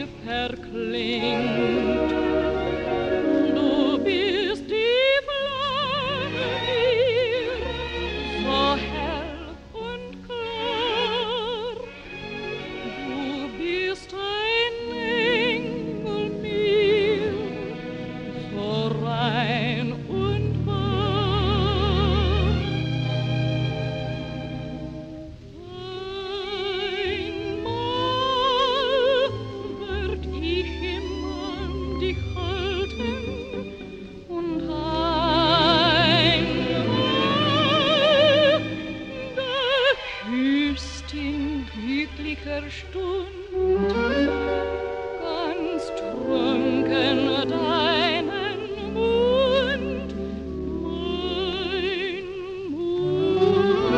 Lied verklingt. Du bist die Flamme mir, so hell und klar. Du bist ein Engel mir, so rein und wahr. Einmal werd ich im Arm dich halten und einmal da küsst in glücklicher Stund ganz trunken deinen Mund, mein Mund.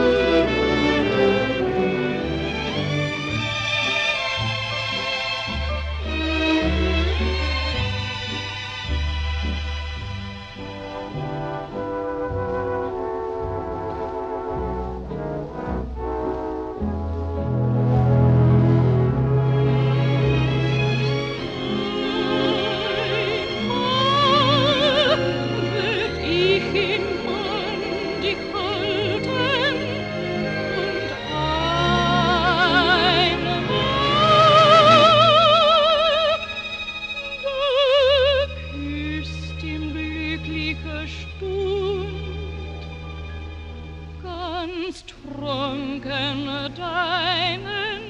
Wird ich im Arm dich halten und einmal da küsst in glücklicher Stund ganz trunken deinen